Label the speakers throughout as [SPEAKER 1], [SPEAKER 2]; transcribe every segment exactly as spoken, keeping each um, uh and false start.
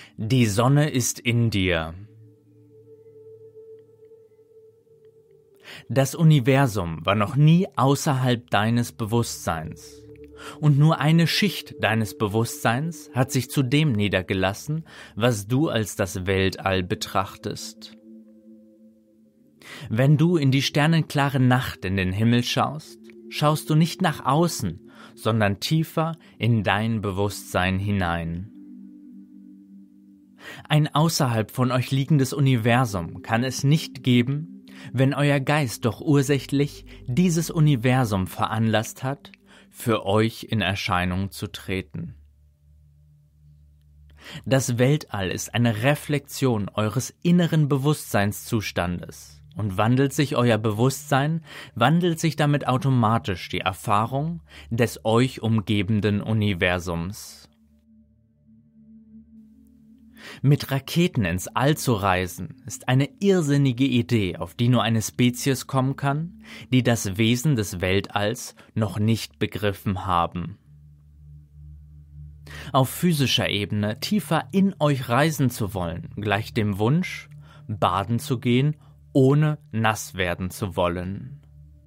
[SPEAKER 1] Die Sonne ist in dir. Das Universum war noch nie außerhalb deines Bewusstseins. Und nur eine Schicht deines Bewusstseins hat sich zu dem niedergelassen, was du als das Weltall betrachtest. Wenn du in die sternenklare Nacht in den Himmel schaust, schaust du nicht nach außen, sondern tiefer in dein Bewusstsein hinein. Ein außerhalb von euch liegendes Universum kann es nicht geben, wenn euer Geist doch ursächlich dieses Universum veranlasst hat, für euch in Erscheinung zu treten. Das Weltall ist eine Reflexion eures inneren Bewusstseinszustandes und wandelt sich euer Bewusstsein, wandelt sich damit automatisch die Erfahrung des euch umgebenden Universums. Mit Raketen ins All zu reisen, ist eine irrsinnige Idee, auf die nur eine Spezies kommen kann, die das Wesen des Weltalls noch nicht begriffen haben. Auf physischer Ebene tiefer in euch reisen zu wollen, gleicht dem Wunsch, baden zu gehen, ohne nass werden zu wollen.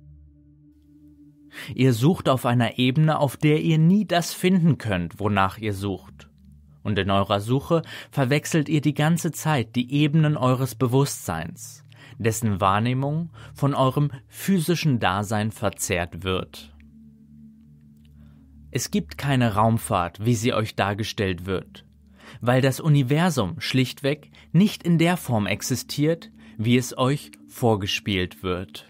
[SPEAKER 1] Ihr sucht auf einer Ebene, auf der ihr nie das finden könnt, wonach ihr sucht. Und in eurer Suche verwechselt ihr die ganze Zeit die Ebenen eures Bewusstseins, dessen Wahrnehmung von eurem physischen Dasein verzerrt wird. Es gibt keine Raumfahrt, wie sie euch dargestellt wird, weil das Universum schlichtweg nicht in der Form existiert, wie es euch vorgespielt wird.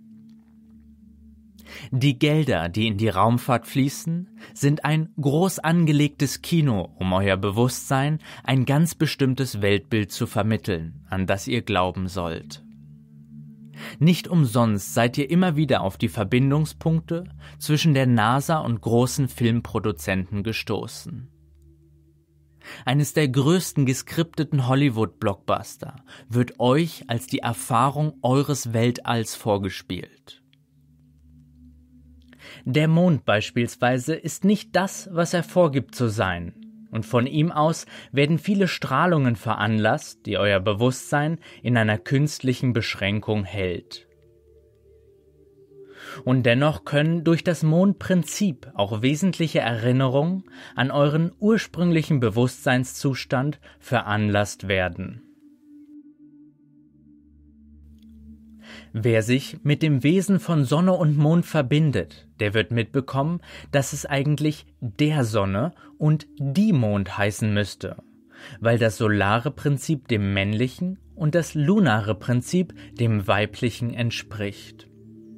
[SPEAKER 1] Die Gelder, die in die Raumfahrt fließen, sind ein groß angelegtes Kino, um euer Bewusstsein ein ganz bestimmtes Weltbild zu vermitteln, an das ihr glauben sollt. Nicht umsonst seid ihr immer wieder auf die Verbindungspunkte zwischen der NASA und großen Filmproduzenten gestoßen. Eines der größten geskripteten Hollywood-Blockbuster wird euch als die Erfahrung eures Weltalls vorgespielt. Der Mond beispielsweise ist nicht das, was er vorgibt zu sein, und von ihm aus werden viele Strahlungen veranlasst, die euer Bewusstsein in einer künstlichen Beschränkung hält. Und dennoch können durch das Mondprinzip auch wesentliche Erinnerungen an euren ursprünglichen Bewusstseinszustand veranlasst werden. Wer sich mit dem Wesen von Sonne und Mond verbindet, der wird mitbekommen, dass es eigentlich der Sonne und die Mond heißen müsste, weil das solare Prinzip dem männlichen und das lunare Prinzip dem weiblichen entspricht.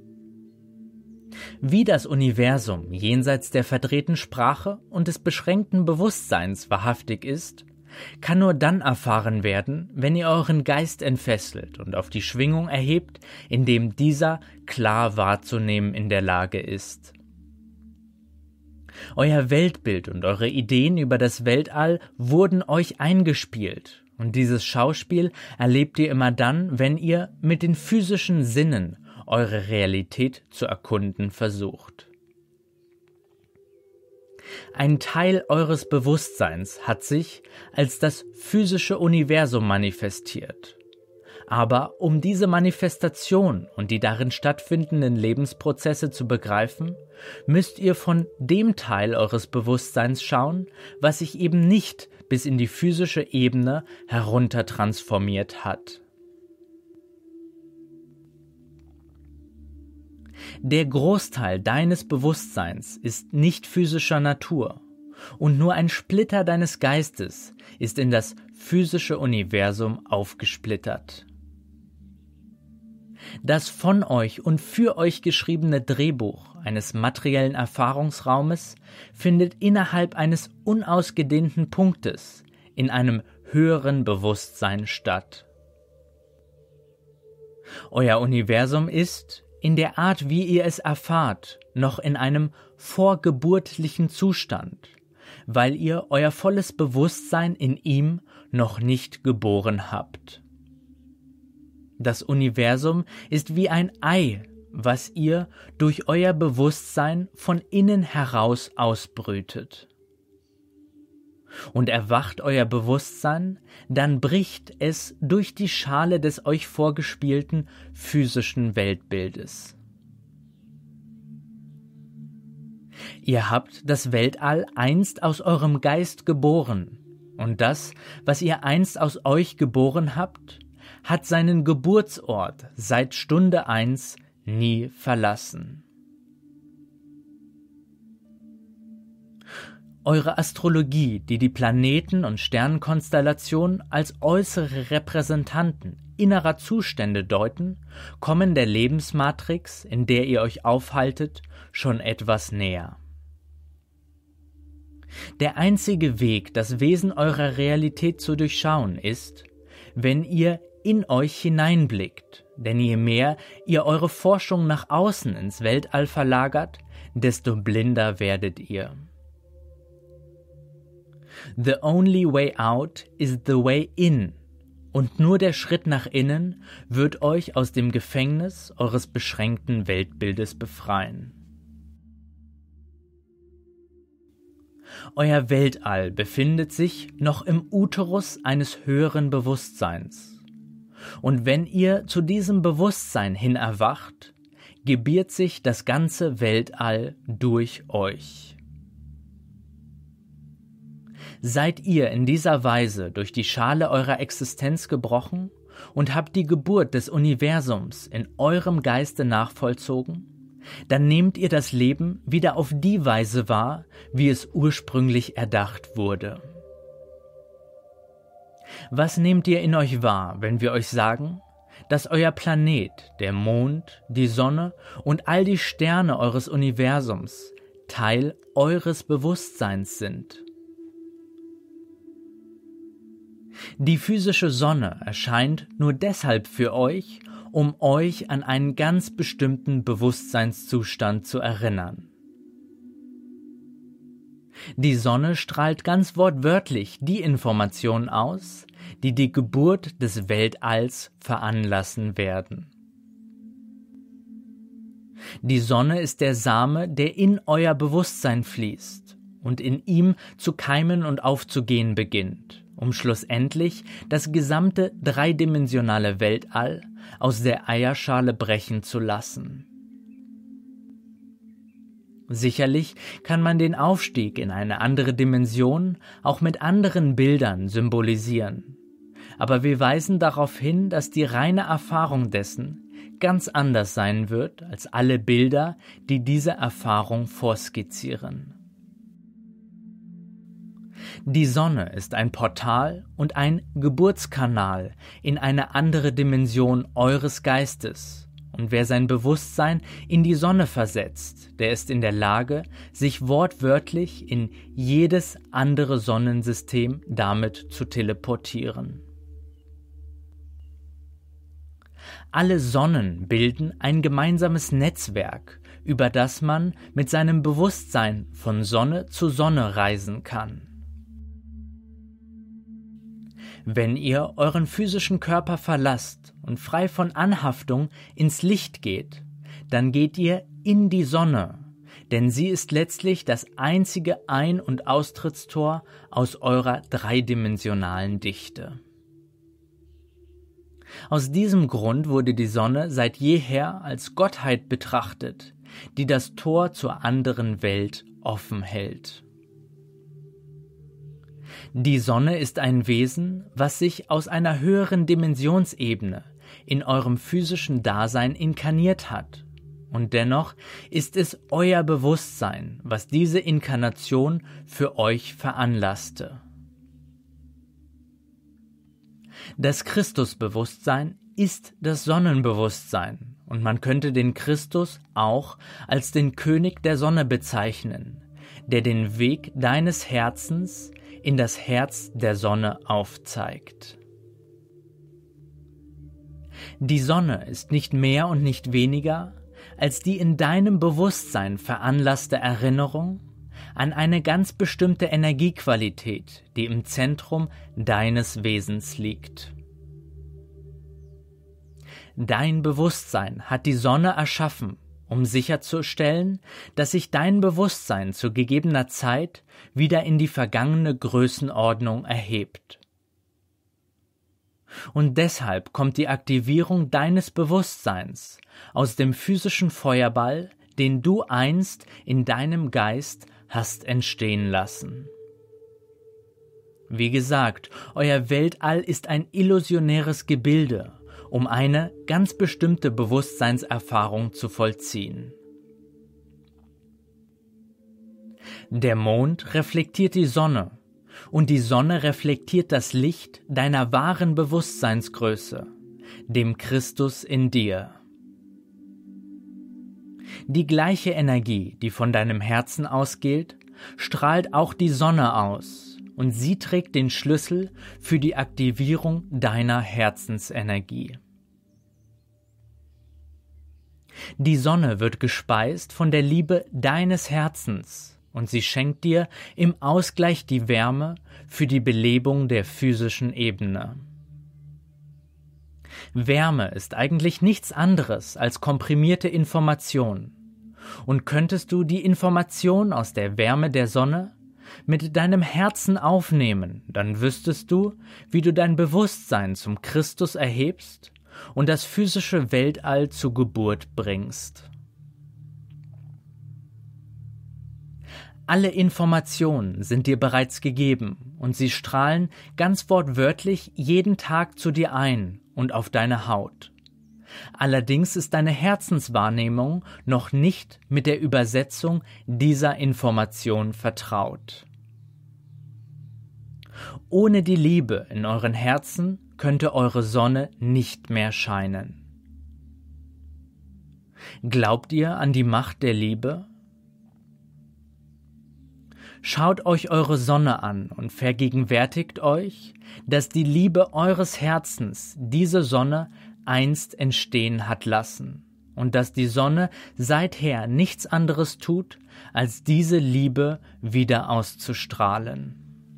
[SPEAKER 1] Wie das Universum jenseits der verdrehten Sprache und des beschränkten Bewusstseins wahrhaftig ist, kann nur dann erfahren werden, wenn ihr euren Geist entfesselt und auf die Schwingung erhebt, in dem dieser klar wahrzunehmen in der Lage ist. Euer Weltbild und eure Ideen über das Weltall wurden euch eingespielt, und dieses Schauspiel erlebt ihr immer dann, wenn ihr mit den physischen Sinnen eure Realität zu erkunden versucht. Ein Teil eures Bewusstseins hat sich als das physische Universum manifestiert. Aber um diese Manifestation und die darin stattfindenden Lebensprozesse zu begreifen, müsst ihr von dem Teil eures Bewusstseins schauen, was sich eben nicht bis in die physische Ebene heruntertransformiert hat. Der Großteil deines Bewusstseins ist nicht physischer Natur und nur ein Splitter deines Geistes ist in das physische Universum aufgesplittert. Das von euch und für euch geschriebene Drehbuch eines materiellen Erfahrungsraumes findet innerhalb eines unausgedehnten Punktes in einem höheren Bewusstsein statt. Euer Universum ist, in der Art, wie ihr es erfahrt, noch in einem vorgeburtlichen Zustand, weil ihr euer volles Bewusstsein in ihm noch nicht geboren habt. Das Universum ist wie ein Ei, was ihr durch euer Bewusstsein von innen heraus ausbrütet. und erwacht euer Bewusstsein, dann bricht es durch die Schale des euch vorgespielten physischen Weltbildes. Ihr habt das Weltall einst aus eurem Geist geboren, und das, was ihr einst aus euch geboren habt, hat seinen Geburtsort seit Stunde eins nie verlassen. Eure Astrologie, die die Planeten und Sternenkonstellationen als äußere Repräsentanten innerer Zustände deuten, kommen der Lebensmatrix, in der ihr euch aufhaltet, schon etwas näher. Der einzige Weg, das Wesen eurer Realität zu durchschauen, ist, wenn ihr in euch hineinblickt, denn je mehr ihr eure Forschung nach außen ins Weltall verlagert, desto blinder werdet ihr. The only way out is the way in, und nur der Schritt nach innen wird euch aus dem Gefängnis eures beschränkten Weltbildes befreien. Euer Weltall befindet sich noch im Uterus eines höheren Bewusstseins. Und wenn ihr zu diesem Bewusstsein hin erwacht, gebiert sich das ganze Weltall durch euch. Seid ihr in dieser Weise durch die Schale eurer Existenz gebrochen und habt die Geburt des Universums in eurem Geiste nachvollzogen, dann nehmt ihr das Leben wieder auf die Weise wahr, wie es ursprünglich erdacht wurde. Was nehmt ihr in euch wahr, wenn wir euch sagen, dass euer Planet, der Mond, die Sonne und all die Sterne eures Universums Teil eures Bewusstseins sind? Die physische Sonne erscheint nur deshalb für euch, um euch an einen ganz bestimmten Bewusstseinszustand zu erinnern. Die Sonne strahlt ganz wortwörtlich die Informationen aus, die die Geburt des Weltalls veranlassen werden. Die Sonne ist der Same, der in euer Bewusstsein fließt und in ihm zu keimen und aufzugehen beginnt, um schlussendlich das gesamte dreidimensionale Weltall aus der Eierschale brechen zu lassen. Sicherlich kann man den Aufstieg in eine andere Dimension auch mit anderen Bildern symbolisieren, aber wir weisen darauf hin, dass die reine Erfahrung dessen ganz anders sein wird als alle Bilder, die diese Erfahrung vorskizzieren. Die Sonne ist ein Portal und ein Geburtskanal in eine andere Dimension eures Geistes, und wer sein Bewusstsein in die Sonne versetzt, der ist in der Lage, sich wortwörtlich in jedes andere Sonnensystem damit zu teleportieren. Alle Sonnen bilden ein gemeinsames Netzwerk, über das man mit seinem Bewusstsein von Sonne zu Sonne reisen kann. Wenn ihr euren physischen Körper verlasst und frei von Anhaftung ins Licht geht, dann geht ihr in die Sonne, denn sie ist letztlich das einzige Ein- und Austrittstor aus eurer dreidimensionalen Dichte. Aus diesem Grund wurde die Sonne seit jeher als Gottheit betrachtet, die das Tor zur anderen Welt offen hält. Die Sonne ist ein Wesen, was sich aus einer höheren Dimensionsebene in eurem physischen Dasein inkarniert hat. Und dennoch ist es euer Bewusstsein, was diese Inkarnation für euch veranlasste. Das Christusbewusstsein ist das Sonnenbewusstsein, und man könnte den Christus auch als den König der Sonne bezeichnen, der den Weg deines Herzens in das Herz der Sonne aufzeigt. Die Sonne ist nicht mehr und nicht weniger als die in deinem Bewusstsein veranlasste Erinnerung an eine ganz bestimmte Energiequalität, die im Zentrum deines Wesens liegt. Dein Bewusstsein hat die Sonne erschaffen um sicherzustellen, dass sich dein Bewusstsein zu gegebener Zeit wieder in die vergangene Größenordnung erhebt. Und deshalb kommt die Aktivierung deines Bewusstseins aus dem physischen Feuerball, den du einst in deinem Geist hast entstehen lassen. Wie gesagt, euer Weltall ist ein illusionäres Gebilde, um eine ganz bestimmte Bewusstseinserfahrung zu vollziehen. Der Mond reflektiert die Sonne und die Sonne reflektiert das Licht deiner wahren Bewusstseinsgröße, dem Christus in dir. Die gleiche Energie, die von deinem Herzen ausgeht, strahlt auch die Sonne aus und sie trägt den Schlüssel für die Aktivierung deiner Herzensenergie. Die Sonne wird gespeist von der Liebe deines Herzens und sie schenkt dir im Ausgleich die Wärme für die Belebung der physischen Ebene. Wärme ist eigentlich nichts anderes als komprimierte Information. Und könntest du die Information aus der Wärme der Sonne mit deinem Herzen aufnehmen, dann wüsstest du, wie du dein Bewusstsein zum Christus erhebst und das physische Weltall zur Geburt bringst. Alle Informationen sind dir bereits gegeben und sie strahlen ganz wortwörtlich jeden Tag zu dir ein und auf deine Haut. Allerdings ist deine Herzenswahrnehmung noch nicht mit der Übersetzung dieser Information vertraut. Ohne die Liebe in euren Herzen könnte eure Sonne nicht mehr scheinen. Glaubt ihr an die Macht der Liebe? Schaut euch eure Sonne an und vergegenwärtigt euch, dass die Liebe eures Herzens diese Sonne einst entstehen hat lassen und dass die Sonne seither nichts anderes tut, als diese Liebe wieder auszustrahlen.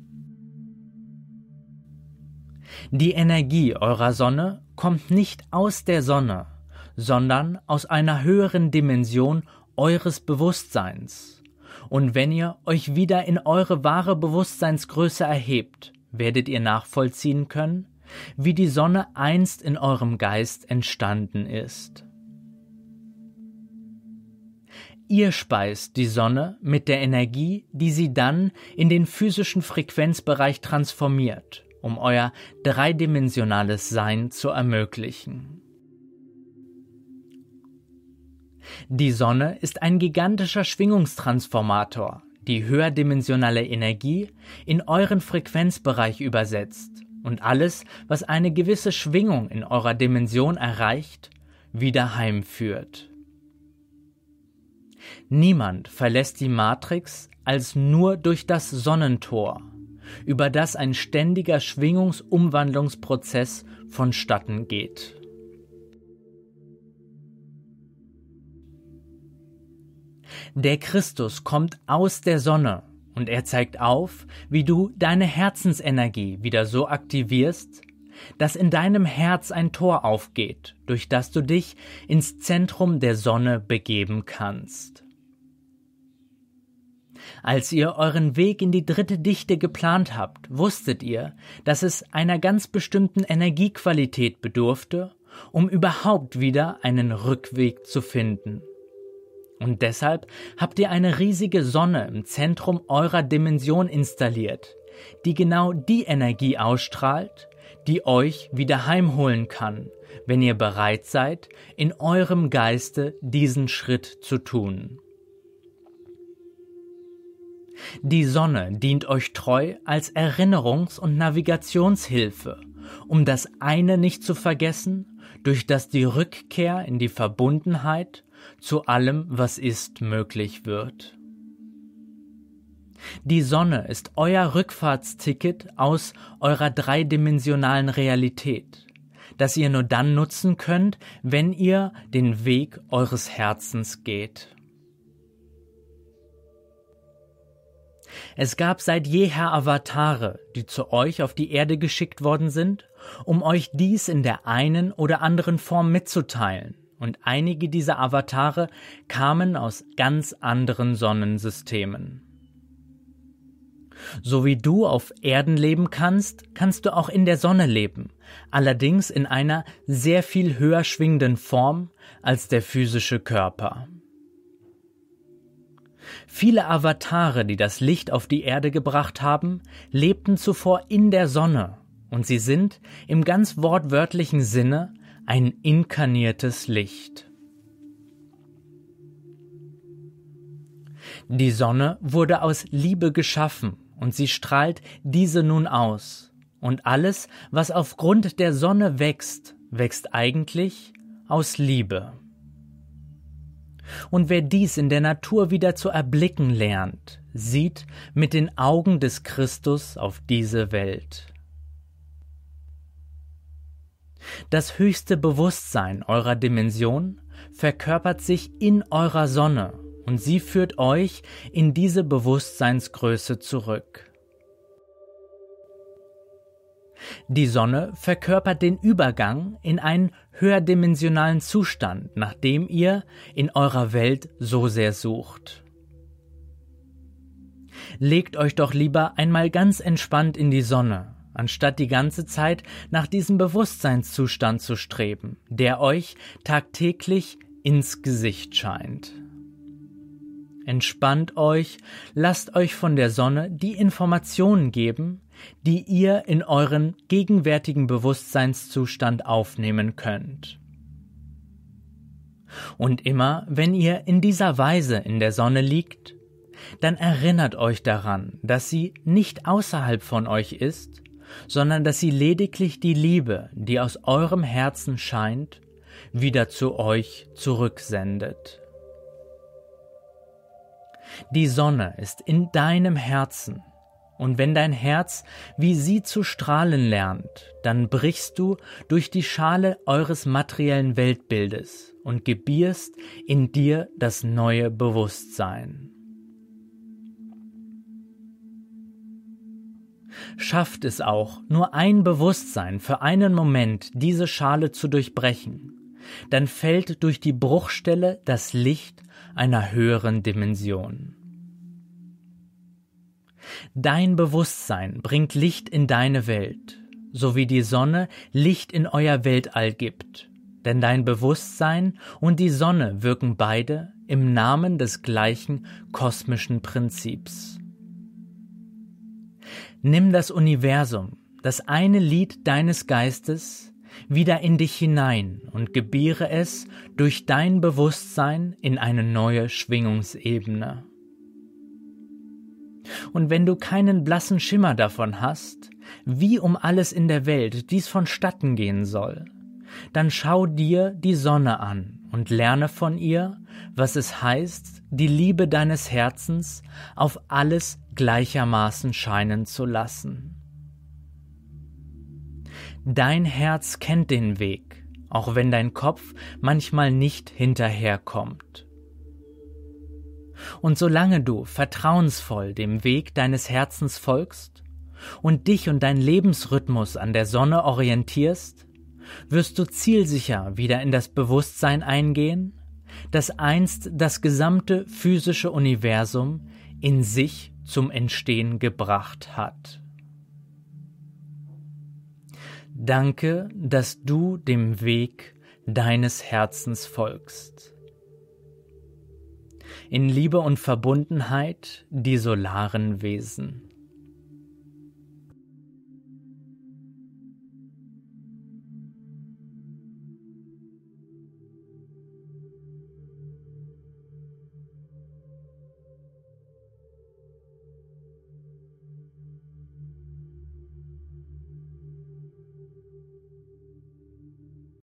[SPEAKER 1] Die Energie eurer Sonne kommt nicht aus der Sonne, sondern aus einer höheren Dimension eures Bewusstseins. Und wenn ihr euch wieder in eure wahre Bewusstseinsgröße erhebt, werdet ihr nachvollziehen können, wie die Sonne einst in eurem Geist entstanden ist. Ihr speist die Sonne mit der Energie, die sie dann in den physischen Frequenzbereich transformiert, um euer dreidimensionales Sein zu ermöglichen. Die Sonne ist ein gigantischer Schwingungstransformator, die höherdimensionale Energie in euren Frequenzbereich übersetzt und alles, was eine gewisse Schwingung in eurer Dimension erreicht, wieder heimführt. Niemand verlässt die Matrix als nur durch das Sonnentor, über das ein ständiger Schwingungsumwandlungsprozess vonstatten geht. Der Christus kommt aus der Sonne und er zeigt auf, wie du deine Herzensenergie wieder so aktivierst, dass in deinem Herz ein Tor aufgeht, durch das du dich ins Zentrum der Sonne begeben kannst. Als ihr euren Weg in die dritte Dichte geplant habt, wusstet ihr, dass es einer ganz bestimmten Energiequalität bedurfte, um überhaupt wieder einen Rückweg zu finden. Und deshalb habt ihr eine riesige Sonne im Zentrum eurer Dimension installiert, die genau die Energie ausstrahlt, die euch wieder heimholen kann, wenn ihr bereit seid, in eurem Geiste diesen Schritt zu tun. Die Sonne dient euch treu als Erinnerungs- und Navigationshilfe, um das eine nicht zu vergessen, durch das die Rückkehr in die Verbundenheit zu allem, was ist, möglich wird. Die Sonne ist euer Rückfahrtsticket aus eurer dreidimensionalen Realität, das ihr nur dann nutzen könnt, wenn ihr den Weg eures Herzens geht. Es gab seit jeher Avatare, die zu euch auf die Erde geschickt worden sind, um euch dies in der einen oder anderen Form mitzuteilen und einige dieser Avatare kamen aus ganz anderen Sonnensystemen. So wie du auf Erden leben kannst, kannst du auch in der Sonne leben, allerdings in einer sehr viel höher schwingenden Form als der physische Körper. Viele Avatare, die das Licht auf die Erde gebracht haben, lebten zuvor in der Sonne und sie sind im ganz wortwörtlichen Sinne ein inkarniertes Licht. Die Sonne wurde aus Liebe geschaffen und sie strahlt diese nun aus. Und alles, was aufgrund der Sonne wächst, wächst eigentlich aus Liebe. Und wer dies in der Natur wieder zu erblicken lernt, sieht mit den Augen des Christus auf diese Welt. Das höchste Bewusstsein eurer Dimension verkörpert sich in eurer Sonne und sie führt euch in diese Bewusstseinsgröße zurück. Die Sonne verkörpert den Übergang in einen höherdimensionalen Zustand, nach dem ihr in eurer Welt so sehr sucht. Legt euch doch lieber einmal ganz entspannt in die Sonne, anstatt die ganze Zeit nach diesem Bewusstseinszustand zu streben, der euch tagtäglich ins Gesicht scheint. Entspannt euch, lasst euch von der Sonne die Informationen geben, die ihr in euren gegenwärtigen Bewusstseinszustand aufnehmen könnt. Und immer, wenn ihr in dieser Weise in der Sonne liegt, dann erinnert euch daran, dass sie nicht außerhalb von euch ist, sondern dass sie lediglich die Liebe, die aus eurem Herzen scheint, wieder zu euch zurücksendet. Die Sonne ist in deinem Herzen, und wenn dein Herz wie sie zu strahlen lernt, dann brichst du durch die Schale eures materiellen Weltbildes und gebierst in dir das neue Bewusstsein. Schafft es auch, nur ein Bewusstsein für einen Moment diese Schale zu durchbrechen, dann fällt durch die Bruchstelle das Licht einer höheren Dimension. Dein Bewusstsein bringt Licht in deine Welt, so wie die Sonne Licht in euer Weltall gibt, denn dein Bewusstsein und die Sonne wirken beide im Namen des gleichen kosmischen Prinzips. Nimm das Universum, das eine Lied deines Geistes, wieder in dich hinein und gebiere es durch dein Bewusstsein in eine neue Schwingungsebene. Und wenn du keinen blassen Schimmer davon hast, wie um alles in der Welt dies vonstatten gehen soll, dann schau dir die Sonne an und lerne von ihr, was es heißt, die Liebe deines Herzens auf alles gleichermaßen scheinen zu lassen. Dein Herz kennt den Weg, auch wenn dein Kopf manchmal nicht hinterherkommt. Und solange du vertrauensvoll dem Weg deines Herzens folgst und dich und dein Lebensrhythmus an der Sonne orientierst, wirst du zielsicher wieder in das Bewusstsein eingehen, das einst das gesamte physische Universum in sich zum Entstehen gebracht hat. Danke, dass du dem Weg deines Herzens folgst. In Liebe und Verbundenheit die solaren Wesen.